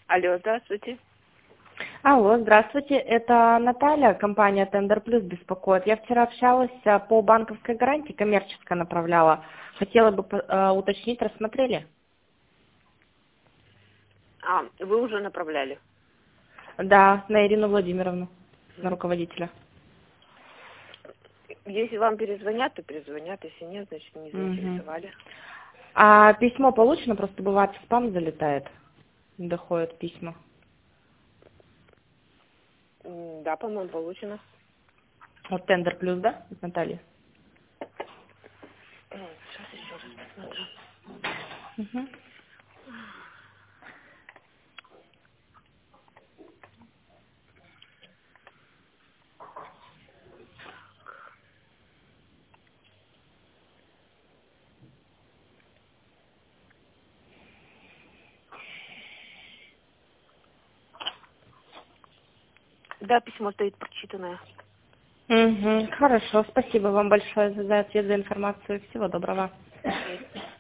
Алло, здравствуйте. Алло, здравствуйте. Это Наталья, компания Тендер Плюс беспокоит. Я вчера общалась по банковской гарантии, коммерческая направляла. Хотела бы уточнить, рассмотрели? Вы уже направляли? Да, на Ирину Владимировну, на руководителя. Если вам перезвонят, то перезвонят. Если нет, значит не заинтересовали. А письмо получено? Просто бывает в спам залетает, не доходят письма. Да, по-моему, получено. Вот Тендер Плюс, да, от Натальи? Сейчас еще раз посмотрю. Угу. Да, письмо стоит прочитанное. Хорошо, спасибо вам большое за ответ, за информацию. Всего доброго.